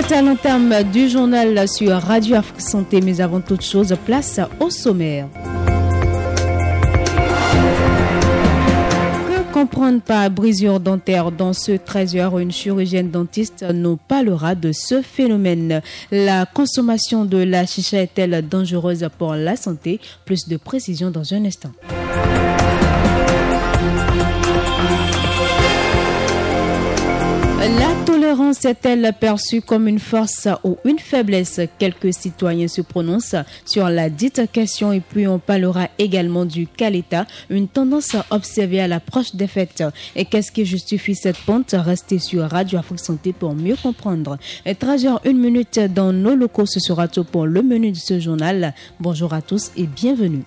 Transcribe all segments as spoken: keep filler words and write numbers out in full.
êtes à l'entame du journal sur Radio Afrique Santé, mais avant toute chose, place au sommaire. Que comprendre par brisure dentaire? Dans ce treize heures, une chirurgienne dentiste nous parlera de ce phénomène. La consommation de la chicha est-elle dangereuse pour la santé? Plus de précisions dans un instant. La tolérance est-elle perçue comme une force ou une faiblesse? Quelques citoyens se prononcent sur la dite question et puis on parlera également du Caleta, une tendance observée à l'approche des fêtes. Et qu'est-ce qui justifie cette pente? Restez sur Radio Afrique Santé pour mieux comprendre. Et treize heures une minute dans nos locaux, ce sera tout pour le menu de ce journal. Bonjour à tous et bienvenue.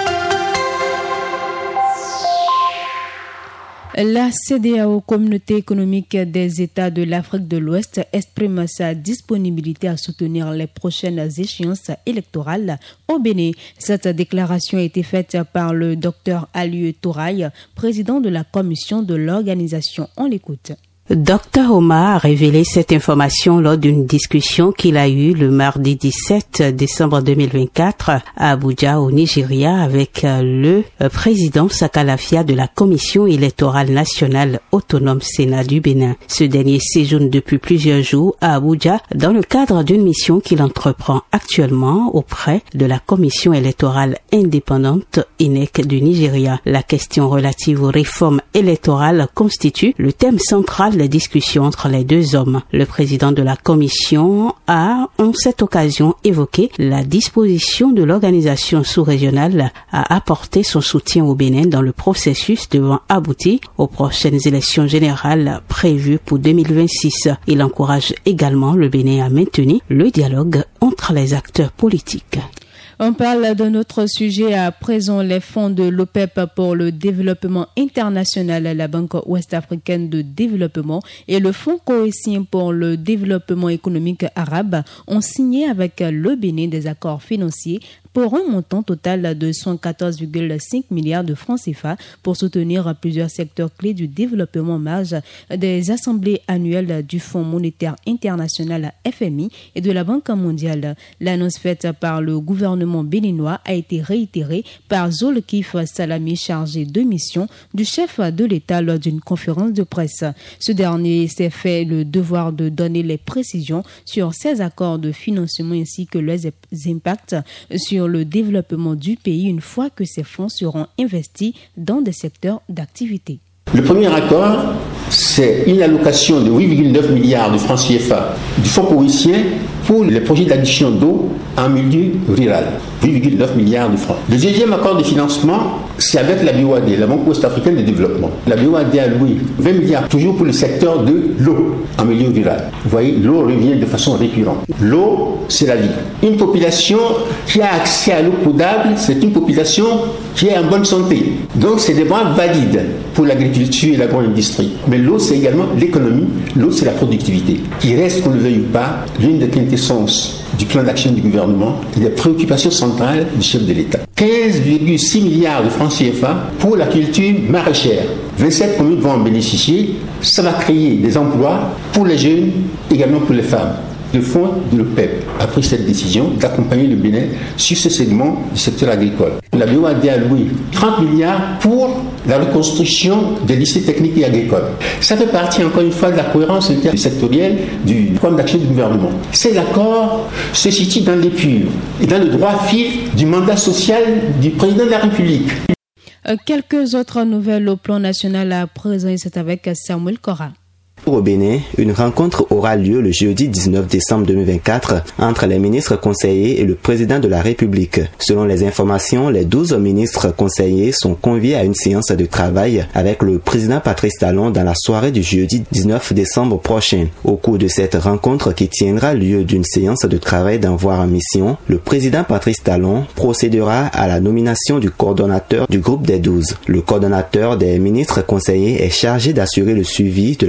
La C D A O, Communauté économique des États de l'Afrique de l'Ouest, exprime sa disponibilité à soutenir les prochaines échéances électorales au Bénin. Cette déclaration a été faite par le docteur Alieu Touraï, président de la commission de l'organisation. On l'écoute. docteur Omar a révélé cette information lors d'une discussion qu'il a eue le mardi dix-sept décembre deux mille vingt-quatre à Abuja, au Nigeria, avec le président Sakalafia de la Commission électorale nationale autonome Sénat du Bénin. Ce dernier séjourne depuis plusieurs jours à Abuja dans le cadre d'une mission qu'il entreprend actuellement auprès de la Commission électorale indépendante I N E C du Nigeria. La question relative aux réformes électorales constitue le thème central les discussions entre les deux hommes. Le président de la commission a, en cette occasion, évoqué la disposition de l'organisation sous-régionale à apporter son soutien au Bénin dans le processus devant aboutir aux prochaines élections générales prévues pour deux mille vingt-six. Il encourage également le Bénin à maintenir le dialogue entre les acteurs politiques. On parle d'un autre sujet à présent, les fonds de l'O P E P pour le développement international, la Banque ouest-africaine de développement et le Fonds cohésien pour le développement économique arabe ont signé avec le Bénin des accords financiers pour un montant total de cent quatorze virgule cinq milliards de francs C F A pour soutenir plusieurs secteurs clés du développement en marge des assemblées annuelles du Fonds monétaire international F M I et de la Banque mondiale. L'annonce faite par le gouvernement béninois a été réitérée par Zolkif Salami, chargé de mission du chef de l'État lors d'une conférence de presse. Ce dernier s'est fait le devoir de donner les précisions sur ces accords de financement ainsi que leurs impacts sur le développement du pays une fois que ces fonds seront investis dans des secteurs d'activité. Le premier accord, c'est une allocation de huit virgule neuf milliards de francs C F A du Fonds cohésien pour les projets d'addition d'eau en milieu rural. huit virgule neuf milliards de francs. Le deuxième accord de financement, c'est avec la B O A D, la Banque ouest-africaine de développement. La B O A D a alloué vingt milliards, toujours pour le secteur de l'eau en milieu rural. Vous voyez, l'eau revient de façon récurrente. L'eau, c'est la vie. Une population qui a accès à l'eau potable, c'est une population qui est en bonne santé. Donc, c'est des points valides pour l'agriculture et l'agro-industrie. Mais l'eau, c'est également l'économie. L'eau, c'est la productivité. Qui reste, qu'on le veuille ou pas, l'une des quintessences du plan d'action du gouvernement et des préoccupations centrales du chef de l'État. quinze virgule six milliards de francs C F A pour la culture maraîchère. vingt-sept communes vont en bénéficier. Ça va créer des emplois pour les jeunes, également pour les femmes. Le fonds de l'O P E P a pris cette décision d'accompagner le Bénin sur ce segment du secteur agricole. La B O A D a alloué trente milliards pour la reconstruction des lycées techniques et agricoles. Ça fait partie encore une fois de la cohérence sectorielle du programme d'action du gouvernement. Ces accords se situent dans l'épure et dans le droit fil du mandat social du président de la République. Quelques autres nouvelles au plan national à présent, c'est avec Samuel Cora. Au Bénin, une rencontre aura lieu le jeudi dix-neuf décembre deux mille vingt-quatre entre les ministres conseillers et le président de la République. Selon les informations, les douze ministres conseillers sont conviés à une séance de travail avec le président Patrice Talon dans la soirée du jeudi dix-neuf décembre prochain. Au cours de cette rencontre qui tiendra lieu d'une séance de travail d'envoi en mission, le président Patrice Talon procédera à la nomination du coordonnateur du groupe des douze. Le coordonnateur des ministres conseillers est chargé d'assurer le suivi de la mise en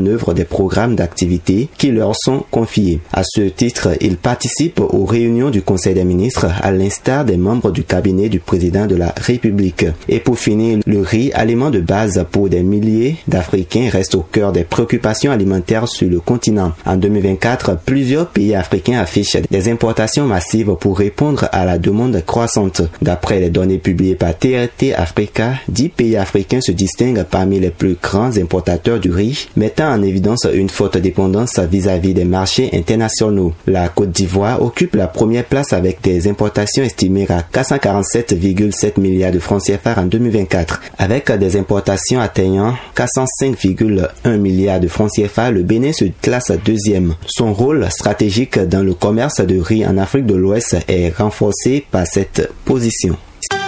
œuvre des programmes d'activité qui leur sont confiés. À ce titre, ils participent aux réunions du Conseil des ministres, à l'instar des membres du cabinet du président de la République. Et pour finir, le riz, aliment de base pour des milliers d'Africains, reste au cœur des préoccupations alimentaires sur le continent. En deux mille vingt-quatre, plusieurs pays africains affichent des importations massives pour répondre à la demande croissante. D'après les données publiées par T R T Africa, dix pays africains se distinguent parmi les plus grands importateurs du riz, mettant en évidence une forte dépendance vis-à-vis des marchés internationaux. La Côte d'Ivoire occupe la première place avec des importations estimées à quatre cent quarante-sept virgule sept milliards de francs C F A en deux mille vingt-quatre. Avec des importations atteignant quatre cent cinq virgule un milliards de francs C F A, le Bénin se classe deuxième. Son rôle stratégique dans le commerce de riz en Afrique de l'Ouest est renforcé par cette position.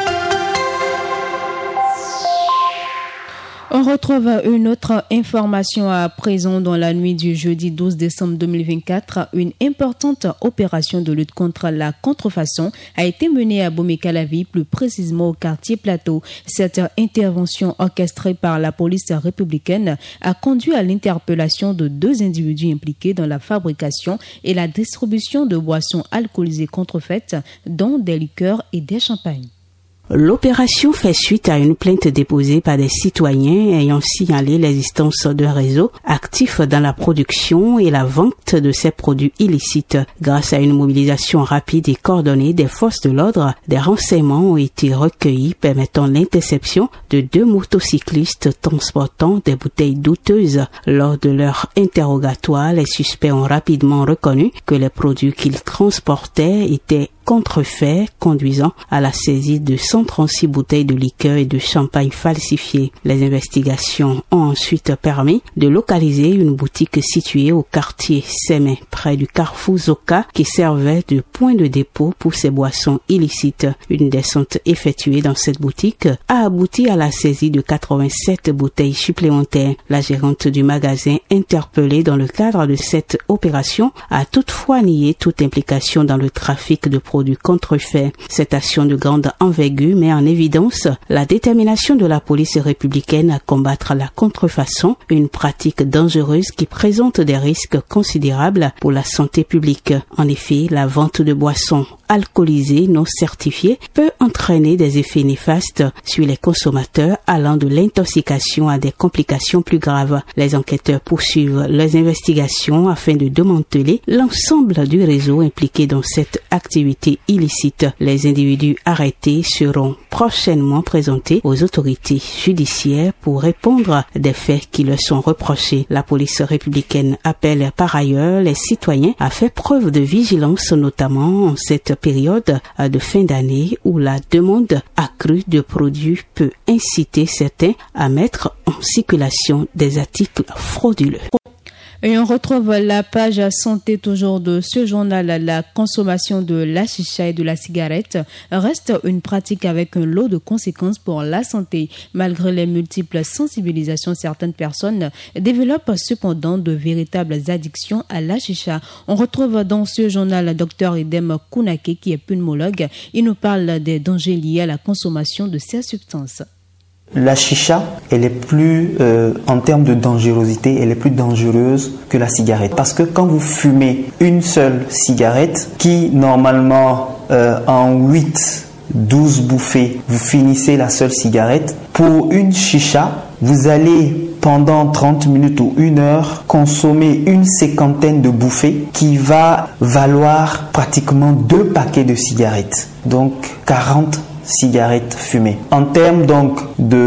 On retrouve une autre information à présent. Dans la nuit du jeudi douze décembre deux mille vingt-quatre. Une importante opération de lutte contre la contrefaçon a été menée à Bomé-Calavi, plus précisément au quartier Plateau. Cette intervention orchestrée par la police républicaine a conduit à l'interpellation de deux individus impliqués dans la fabrication et la distribution de boissons alcoolisées contrefaites, dont des liqueurs et des champagnes. L'opération fait suite à une plainte déposée par des citoyens ayant signalé l'existence d'un réseau actif dans la production et la vente de ces produits illicites. Grâce à une mobilisation rapide et coordonnée des forces de l'ordre, des renseignements ont été recueillis permettant l'interception de deux motocyclistes transportant des bouteilles douteuses. Lors de leur interrogatoire, les suspects ont rapidement reconnu que les produits qu'ils transportaient étaient contrefaits, conduisant à la saisie de cent trente-six bouteilles de liqueur et de champagne falsifiées. Les investigations ont ensuite permis de localiser une boutique située au quartier Sémin, près du carrefour Zoka, qui servait de point de dépôt pour ces boissons illicites. Une descente effectuée dans cette boutique a abouti à la saisie de quatre-vingt-sept bouteilles supplémentaires. La gérante du magasin, interpellée dans le cadre de cette opération, a toutefois nié toute implication dans le trafic de produits du contrefait. Cette action de grande envergure met en évidence la détermination de la police républicaine à combattre la contrefaçon, une pratique dangereuse qui présente des risques considérables pour la santé publique. En effet, la vente de boissons alcoolisées non certifiées peut entraîner des effets néfastes sur les consommateurs, allant de l'intoxication à des complications plus graves. Les enquêteurs poursuivent leurs investigations afin de démanteler l'ensemble du réseau impliqué dans cette activité illicite. Les individus arrêtés seront prochainement présentés aux autorités judiciaires pour répondre des faits qui leur sont reprochés. La police républicaine appelle par ailleurs les citoyens à faire preuve de vigilance, notamment en cette période de fin d'année où la demande accrue de produits peut inciter certains à mettre en circulation des articles frauduleux. Et on retrouve la page santé toujours de ce journal. La consommation de la chicha et de la cigarette reste une pratique avec un lot de conséquences pour la santé. Malgré les multiples sensibilisations, certaines personnes développent cependant de véritables addictions à la chicha. On retrouve dans ce journal Dr Idem Kounake, qui est pneumologue. Il nous parle des dangers liés à la consommation de ces substances. La chicha, elle est plus, euh, en termes de dangerosité, elle est plus dangereuse que la cigarette. Parce que quand vous fumez une seule cigarette, qui normalement euh, en huit, douze bouffées, vous finissez la seule cigarette, pour une chicha, vous allez pendant trente minutes ou une heure consommer une cinquantaine de bouffées qui va valoir pratiquement deux paquets de cigarettes. Donc quarante cigarettes fumées. En termes donc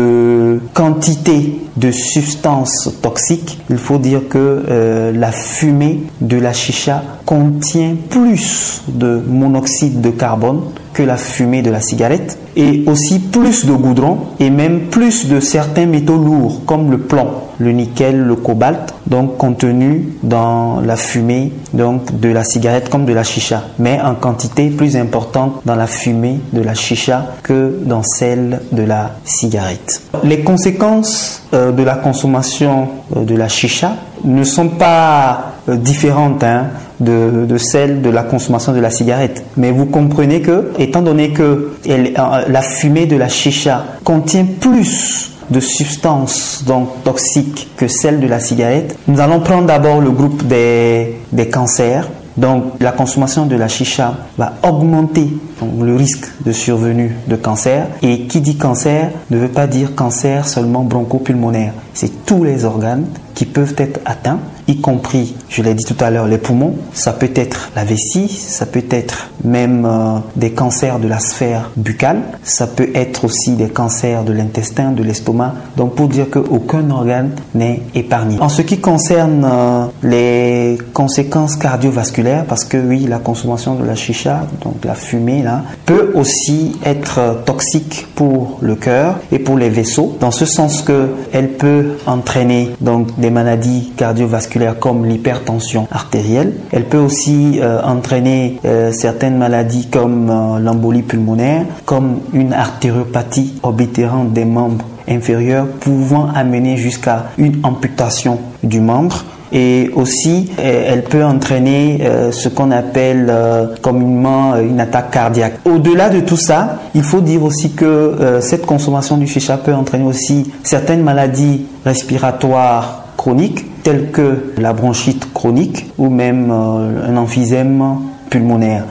de quantité de substances toxiques, il faut dire que euh, la fumée de la chicha contient plus de monoxyde de carbone que la fumée de la cigarette, et aussi plus de goudron et même plus de certains métaux lourds comme le plomb, le nickel, le cobalt, donc contenus dans la fumée donc de la cigarette comme de la chicha, mais en quantité plus importante dans la fumée de la chicha que dans celle de la cigarette. Les conséquences euh, de la consommation euh, de la chicha ne sont pas euh, différentes hein, de, de celles de la consommation de la cigarette. Mais vous comprenez que, étant donné que elle, euh, la fumée de la chicha contient plus de substances donc toxiques que celles de la cigarette. Nous allons prendre d'abord le groupe des, des cancers. Donc la consommation de la chicha va augmenter donc, le risque de survenue de cancer. Et qui dit cancer ne veut pas dire cancer seulement bronchopulmonaire. C'est tous les organes qui peuvent être atteints, y compris, je l'ai dit tout à l'heure, les poumons. Ça peut être la vessie, ça peut être même euh, des cancers de la sphère buccale, ça peut être aussi des cancers de l'intestin, de l'estomac. Donc pour dire qu'aucun organe n'est épargné. En ce qui concerne euh, les conséquences cardiovasculaires, parce que oui, la consommation de la chicha, donc la fumée là, peut aussi être euh, toxique pour le cœur et pour les vaisseaux, dans ce sens que elle peut entraîner donc des maladies cardiovasculaires comme l'hypertension artérielle. Elle peut aussi euh, entraîner euh, certaines maladies comme euh, l'embolie pulmonaire, comme une artériopathie oblitérante des membres inférieurs, pouvant amener jusqu'à une amputation du membre. Et aussi, elle peut entraîner euh, ce qu'on appelle euh, communément une attaque cardiaque. Au-delà de tout ça, il faut dire aussi que euh, cette consommation du chicha peut entraîner aussi certaines maladies respiratoires chroniques, telles que la bronchite chronique ou même euh, un emphysème pulmonaire.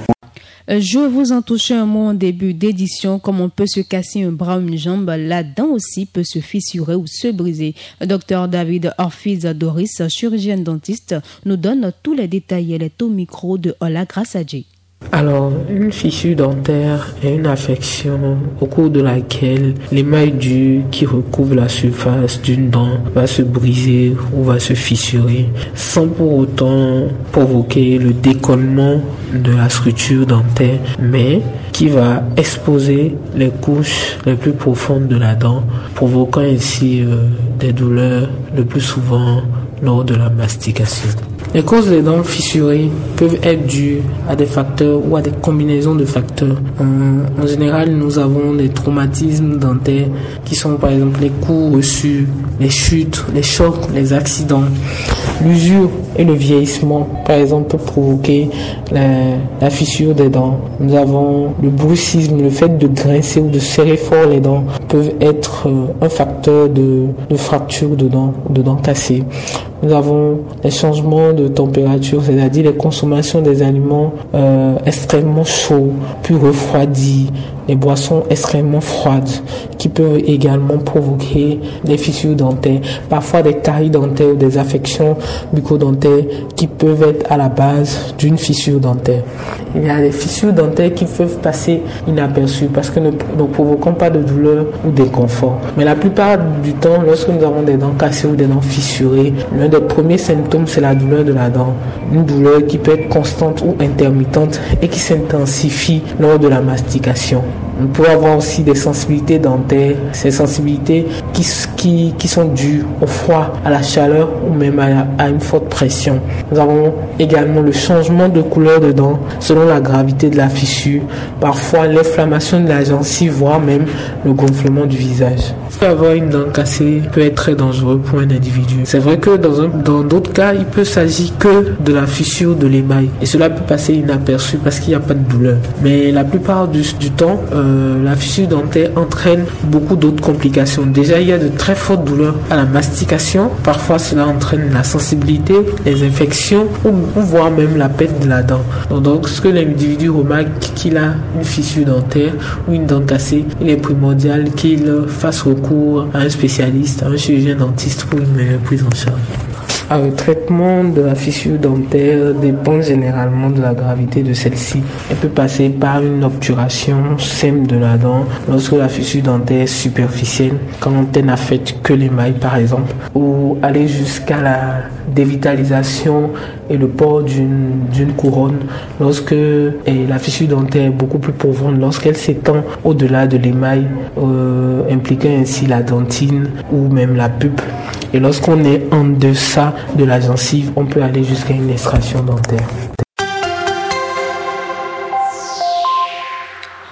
Je vous en touche un mot en début d'édition. Comme on peut se casser un bras ou une jambe, la dent aussi peut se fissurer ou se briser. Docteur David Orphiz Doris, chirurgien dentiste, nous donne tous les détails. Elle est au micro de Ola Grassadji. Alors, une fissure dentaire est une affection au cours de laquelle l'émail dur qui recouvre la surface d'une dent va se briser ou va se fissurer sans pour autant provoquer le décollement de la structure dentaire, mais qui va exposer les couches les plus profondes de la dent, provoquant ainsi euh, des douleurs le plus souvent lors de la mastication. Les causes des dents fissurées peuvent être dues à des facteurs ou à des combinaisons de facteurs. En, en général, nous avons des traumatismes dentaires qui sont par exemple les coups reçus, les chutes, les chocs, les accidents. L'usure et le vieillissement, par exemple, peuvent provoquer la, la fissure des dents. Nous avons le bruxisme, le fait de grincer ou de serrer fort les dents peuvent être euh, un facteur de, de fracture de dents, de dents cassées. Nous avons les changements de température, c'est-à-dire les consommations des aliments euh, extrêmement chauds, puis refroidis, les boissons extrêmement froides qui peuvent également provoquer des fissures dentaires, parfois des caries dentaires ou des affections bucco-dentaires qui peuvent être à la base d'une fissure dentaire. Il y a des fissures dentaires qui peuvent passer inaperçues parce que ne, ne provoquent pas de douleur ou d'inconfort. Mais la plupart du temps, lorsque nous avons des dents cassées ou des dents fissurées, l'un des premiers symptômes, c'est la douleur de la dent. Une douleur qui peut être constante ou intermittente et qui s'intensifie lors de la mastication. On peut avoir aussi des sensibilités dentaires, ces sensibilités qui, qui, qui sont dues au froid, à la chaleur ou même à, à une forte pression. Nous avons également le changement de couleur de dents selon la gravité de la fissure, parfois l'inflammation de la gencive, voire même le gonflement du visage. Avoir une dent cassée peut être très dangereux pour un individu. C'est vrai que dans, un, dans d'autres cas, il peut s'agir que de la fissure de l'émail et cela peut passer inaperçu parce qu'il n'y a pas de douleur. Mais la plupart du, du temps, euh, la fissure dentaire entraîne beaucoup d'autres complications. Déjà, il y a de très fortes douleurs à la mastication. Parfois, cela entraîne la sensibilité, les infections ou, ou voire même la perte de la dent. Donc, donc, ce que l'individu remarque qu'il a une fissure dentaire ou une dent cassée, il est primordial qu'il fasse recours à un spécialiste, à un chirurgien dentiste pour une meilleure prise en charge. Alors, le traitement de la fissure dentaire dépend généralement de la gravité de celle-ci. Elle peut passer par une obturation simple de la dent lorsque la fissure dentaire est superficielle, quand elle n'affecte que l'émail par exemple, ou aller jusqu'à la dévitalisation et le port d'une, d'une couronne lorsque et la fissure dentaire est beaucoup plus profonde, lorsqu'elle s'étend au-delà de l'émail, euh, impliquant ainsi la dentine ou même la pulpe. Et lorsqu'on est en deçà de la gencive, on peut aller jusqu'à une extraction dentaire.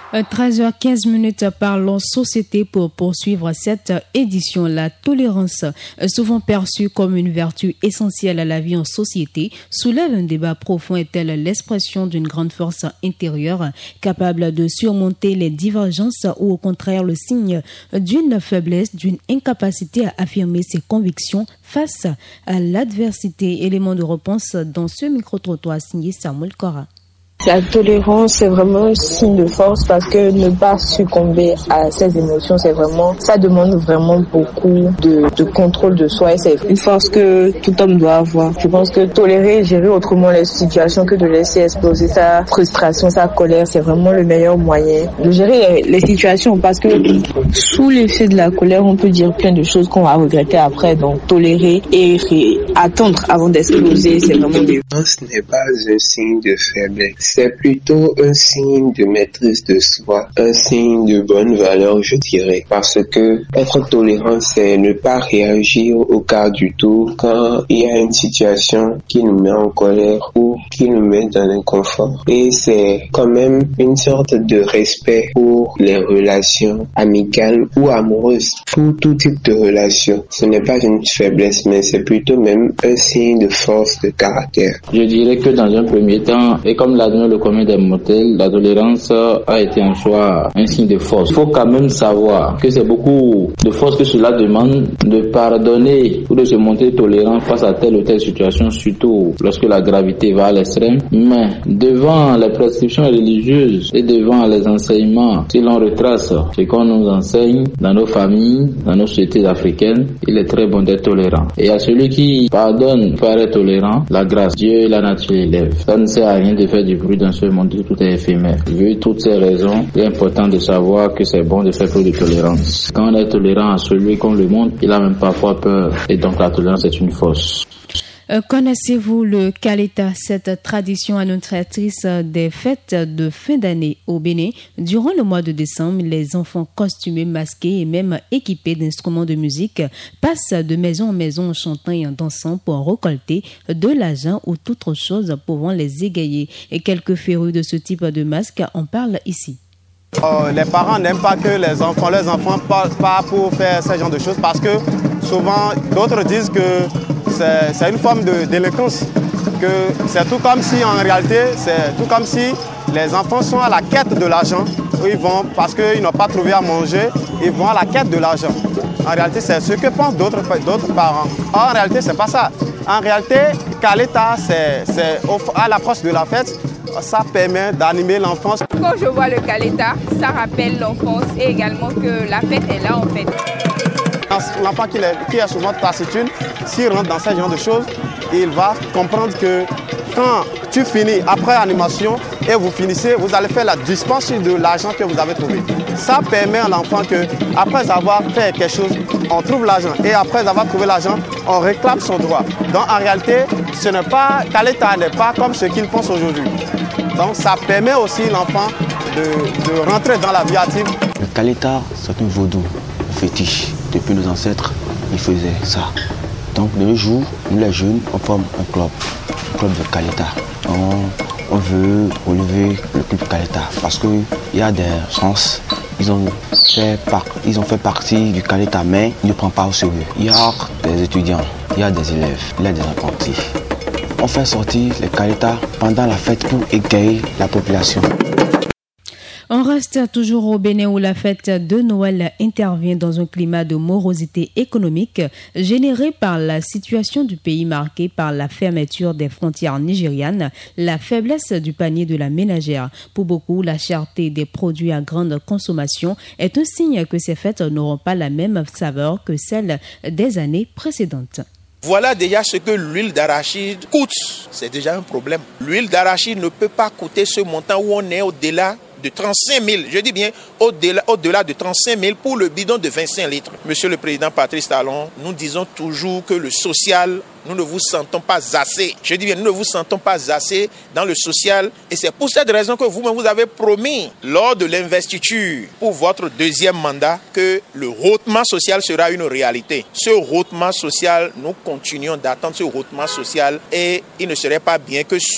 treize heures quinze minutes, parlons société pour poursuivre cette édition. La tolérance, souvent perçue comme une vertu essentielle à la vie en société, soulève un débat profond. Est-elle l'expression d'une grande force intérieure capable de surmonter les divergences ou au contraire le signe d'une faiblesse, d'une incapacité à affirmer ses convictions face à l'adversité? Élément de réponse dans ce micro-trottoir signé Samuel Kora. La tolérance, c'est vraiment un signe de force parce que ne pas succomber à ses émotions, c'est vraiment, ça demande vraiment beaucoup de, de contrôle de soi et c'est une force que tout homme doit avoir. Je pense que tolérer, gérer autrement les situations que de laisser exploser sa frustration, sa colère, c'est vraiment le meilleur moyen de gérer les, les situations parce que sous l'effet de la colère, on peut dire plein de choses qu'on va regretter après. Donc tolérer et, et attendre avant d'exploser, c'est vraiment mieux. Ce n'est pas un signe de faiblesse. C'est plutôt un signe de maîtrise de soi, un signe de bonne valeur, je dirais. Parce que être tolérant, c'est ne pas réagir au quart du tour quand il y a une situation qui nous met en colère ou qui nous met dans l'inconfort. Et c'est quand même une sorte de respect pour les relations amicales ou amoureuses, pour tout type de relation. Ce n'est pas une faiblesse, mais c'est plutôt même un signe de force de caractère. Je dirais que dans un premier temps, et comme l'a le commun des mortels, la tolérance a été en soi un signe de force. Il faut quand même savoir que c'est beaucoup de force que cela demande de pardonner ou de se montrer tolérant face à telle ou telle situation, surtout lorsque la gravité va à l'extrême. Mais devant les prescriptions religieuses et devant les enseignements, si l'on retrace ce qu'on nous enseigne dans nos familles, dans nos sociétés africaines, il est très bon d'être tolérant. Et à celui qui pardonne paraît tolérant, la grâce, Dieu et la nature élèvent. Ça ne sert à rien de faire du bruit dans ce monde où tout est éphémère. Vu toutes ces raisons, il est important de savoir que c'est bon de faire preuve de tolérance. Quand on est tolérant à celui qu'on le montre, il a même parfois peur. Et donc la tolérance est une force. Euh, connaissez-vous le Kaleta, cette tradition annonciatrice des fêtes de fin d'année au Bénin? Durant le mois de décembre, les enfants costumés, masqués et même équipés d'instruments de musique passent de maison en maison en chantant et en dansant pour récolter de l'argent ou toute autre chose pouvant les égayer. Et quelques férus de ce type de masque en parlent ici. Euh, les parents n'aiment pas que les enfants, leurs enfants parlent pas pour faire ce genre de choses parce que souvent d'autres disent que c'est, c'est une forme de délinquance, que c'est tout comme si en réalité, c'est tout comme si les enfants sont à la quête de l'argent, ils vont parce qu'ils n'ont pas trouvé à manger, ils vont à la quête de l'argent. En réalité, c'est ce que pensent d'autres, d'autres parents. En réalité, c'est pas ça. En réalité, Kaleta, c'est, c'est à l'approche de la fête, ça permet d'animer l'enfance. Quand je vois le Kaleta, ça rappelle l'enfance et également que la fête est là en fait. L'enfant qui est, qui est souvent taciturne, s'il rentre dans ce genre de choses, il va comprendre que quand tu finis après animation et vous finissez, vous allez faire la dispense de l'argent que vous avez trouvé. Ça permet à l'enfant que après avoir fait quelque chose, on trouve l'argent et après avoir trouvé l'argent, on réclame son droit. Donc en réalité, ce n'est pas Kaleta n'est pas comme ce qu'il pense aujourd'hui. Donc ça permet aussi l'enfant de, de rentrer dans la vie active. Le Kaleta, c'est un vaudou, un fétiche. Depuis nos ancêtres, ils faisaient ça. Donc de nos jours, nous les jeunes, on forme un club, un club de Kaleta. On, on veut relever le club Kaleta parce qu'il y a des chances, ils ont fait, par, ils ont fait partie du Kaleta, mais ils ne prennent pas au sérieux. Il y a des étudiants, il y a des élèves, il y a des apprentis. On fait sortir les Kaleta pendant la fête pour égayer la population. On reste toujours au Bénin où la fête de Noël intervient dans un climat de morosité économique généré par la situation du pays marquée par la fermeture des frontières nigérianes, la faiblesse du panier de la ménagère. Pour beaucoup, la cherté des produits à grande consommation est un signe que ces fêtes n'auront pas la même saveur que celles des années précédentes. Voilà déjà ce que l'huile d'arachide coûte. C'est déjà un problème. L'huile d'arachide ne peut pas coûter ce montant où on est au-delà de trente-cinq mille, je dis bien au-delà, au-delà de trente-cinq mille pour le bidon de vingt-cinq litres. Monsieur le Président Patrice Talon, nous disons toujours que le social, nous ne vous sentons pas assez. Je dis bien, nous ne vous sentons pas assez dans le social. Et c'est pour cette raison que vous-même vous avez promis lors de l'investiture pour votre deuxième mandat que le rehaussement social sera une réalité. Ce rehaussement social, nous continuons d'attendre ce rehaussement social et il ne serait pas bien que sous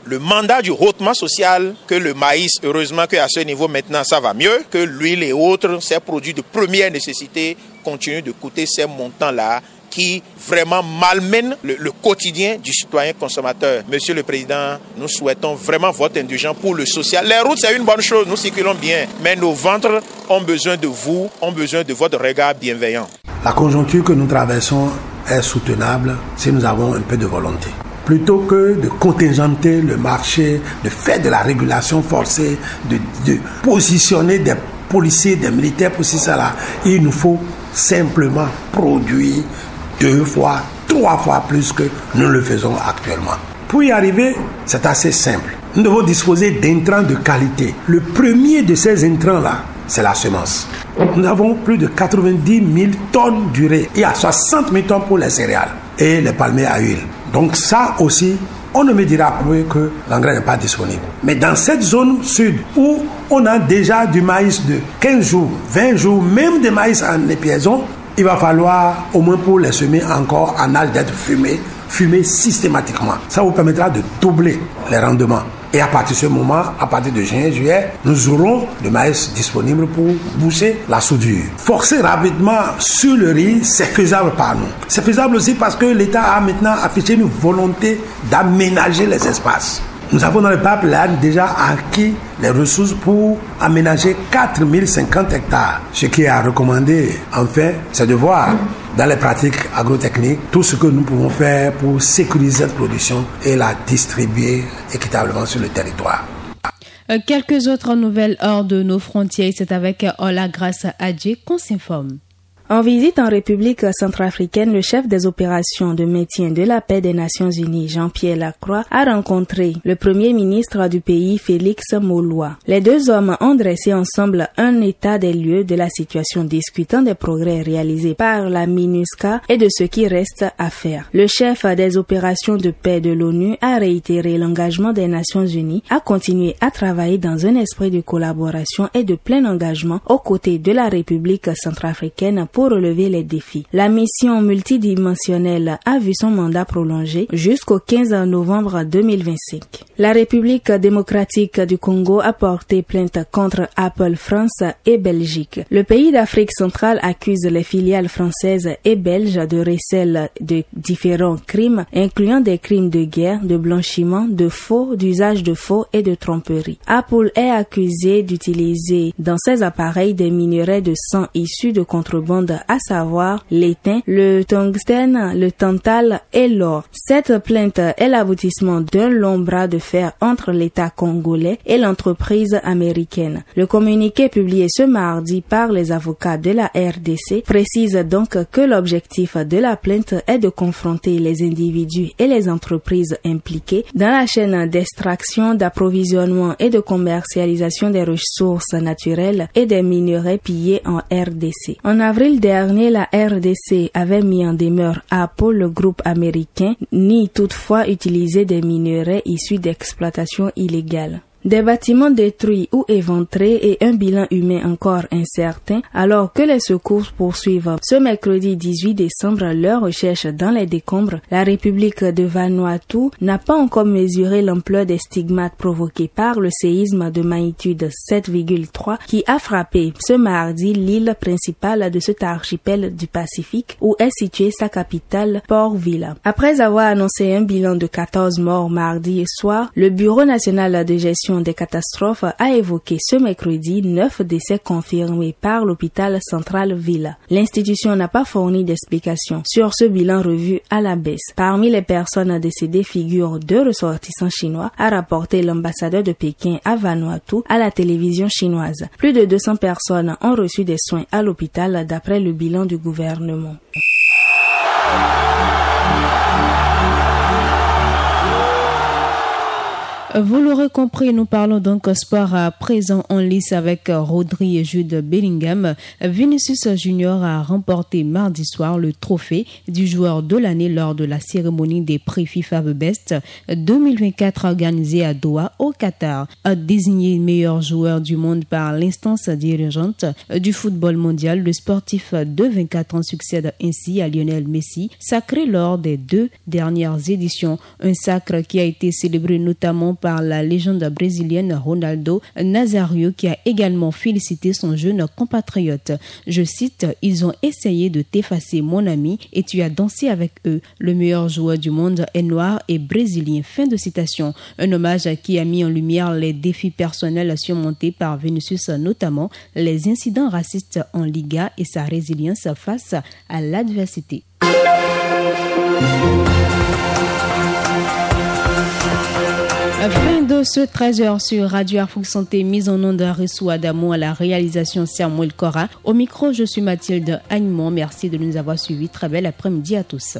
le mandat du hautement social, que le maïs, heureusement qu'à ce niveau maintenant ça va mieux, que l'huile et autres, ces produits de première nécessité continuent de coûter ces montants-là qui vraiment malmènent le, le quotidien du citoyen consommateur. Monsieur le Président, nous souhaitons vraiment votre indulgence pour le social. Les routes, c'est une bonne chose, nous circulons bien, mais nos ventres ont besoin de vous, ont besoin de votre regard bienveillant. La conjoncture que nous traversons est soutenable si nous avons un peu de volonté. Plutôt que de contingenter le marché, de faire de la régulation forcée, de, de positionner des policiers, des militaires pour ci, ça là, il nous faut simplement produire deux fois, trois fois plus que nous le faisons actuellement. Pour y arriver, c'est assez simple. Nous devons disposer d'intrants de qualité. Le premier de ces intrants-là, c'est la semence. Nous avons plus de quatre-vingt-dix mille tonnes d'urée. Il y a soixante mille tonnes pour les céréales et les palmiers à huile. Donc ça aussi, on ne me dira plus que l'engrais n'est pas disponible. Mais dans cette zone sud où on a déjà du maïs de quinze jours, vingt jours, même des maïs en épiaison, il va falloir au moins pour les semer encore en âge d'être fumé, fumé systématiquement. Ça vous permettra de doubler les rendements. Et à partir de ce moment, à partir de juin, juillet, nous aurons le maïs disponible pour boucher la soudure. Forcer rapidement sur le riz, c'est faisable par nous. C'est faisable aussi parce que l'État a maintenant affiché une volonté d'aménager les espaces. Nous avons dans le peuple là déjà acquis les ressources pour aménager quatre mille cinquante hectares. Ce qui est à recommander, enfin, c'est de voir dans les pratiques agrotechniques tout ce que nous pouvons faire pour sécuriser cette production et la distribuer équitablement sur le territoire. Quelques autres nouvelles hors de nos frontières, c'est avec Ola Grace Adjé qu'on s'informe. En visite en République centrafricaine, le chef des opérations de maintien de la paix des Nations Unies, Jean-Pierre Lacroix, a rencontré le premier ministre du pays, Félix Moloua. Les deux hommes ont dressé ensemble un état des lieux de la situation, discutant des progrès réalisés par la MINUSCA et de ce qui reste à faire. Le chef des opérations de paix de l'ONU a réitéré l'engagement des Nations Unies à continuer à travailler dans un esprit de collaboration et de plein engagement aux côtés de la République centrafricaine pour relever les défis. La mission multidimensionnelle a vu son mandat prolongé jusqu'au quinze novembre deux mille vingt-cinq. La République démocratique du Congo a porté plainte contre Apple France et Belgique. Le pays d'Afrique centrale accuse les filiales françaises et belges de recel de différents crimes, incluant des crimes de guerre, de blanchiment, de faux, d'usage de faux et de tromperie. Apple est accusé d'utiliser dans ses appareils des minerais de sang issus de contrebande, à savoir l'étain, le tungstène, le tantal et l'or. Cette plainte est l'aboutissement d'un long bras de fer entre l'État congolais et l'entreprise américaine. Le communiqué publié ce mardi par les avocats de la R D C précise donc que l'objectif de la plainte est de confronter les individus et les entreprises impliquées dans la chaîne d'extraction, d'approvisionnement et de commercialisation des ressources naturelles et des minerais pillés en R D C. En avril dernier, la R D C avait mis en demeure Apple, le groupe américain, ni toutefois utiliser des minerais issus d'exploitation illégale. Des bâtiments détruits ou éventrés et un bilan humain encore incertain, alors que les secours poursuivent ce mercredi dix-huit décembre leur recherche dans les décombres. La République de Vanuatu n'a pas encore mesuré l'ampleur des stigmates provoqués par le séisme de magnitude sept virgule trois qui a frappé ce mardi l'île principale de cet archipel du Pacifique où est située sa capitale, Port Vila. Après avoir annoncé un bilan de quatorze morts mardi soir, le Bureau national de gestion des catastrophes a évoqué ce mercredi neuf décès confirmés par l'hôpital central Vila. L'institution n'a pas fourni d'explications sur ce bilan revu à la baisse. Parmi les personnes décédées figurent deux ressortissants chinois, a rapporté l'ambassadeur de Pékin à Vanuatu à la télévision chinoise. Plus de deux cents personnes ont reçu des soins à l'hôpital d'après le bilan du gouvernement. Vous l'aurez compris, nous parlons donc sport à présent en lice avec Rodri et Jude Bellingham. Vinicius Junior a remporté mardi soir le trophée du joueur de l'année lors de la cérémonie des prix FIFA The Best deux mille vingt-quatre organisée à Doha au Qatar. Désigné meilleur joueur du monde par l'instance dirigeante du football mondial, le sportif de vingt-quatre ans succède ainsi à Lionel Messi, sacré lors des deux dernières éditions. Un sacre qui a été célébré notamment par la légende brésilienne Ronaldo Nazario, qui a également félicité son jeune compatriote. Je cite, « Ils ont essayé de t'effacer, mon ami, et tu as dansé avec eux. Le meilleur joueur du monde est noir et brésilien. » Fin de citation. Un hommage qui a mis en lumière les défis personnels surmontés par Vinicius, notamment les incidents racistes en Liga et sa résilience face à l'adversité. Fin de ce treize heures sur Radio Afrique Santé, mise en onde Rissou Adamo, à la réalisation Samuel Cora. Au micro, je suis Mathilde Agnemont. Merci de nous avoir suivis. Très bel après-midi à tous.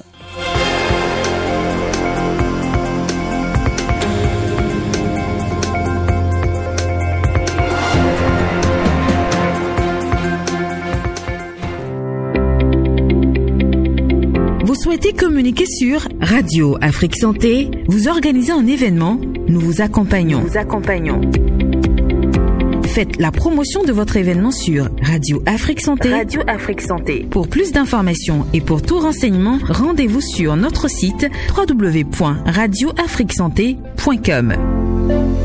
Vous souhaitez communiquer sur Radio Afrique Santé? Vous organisez un événement? Nous vous accompagnons. Nous vous accompagnons. Faites la promotion de votre événement sur Radio Afrique Santé. Radio Afrique Santé. Pour plus d'informations et pour tout renseignement, rendez-vous sur notre site w w w point radio afrique santé point com.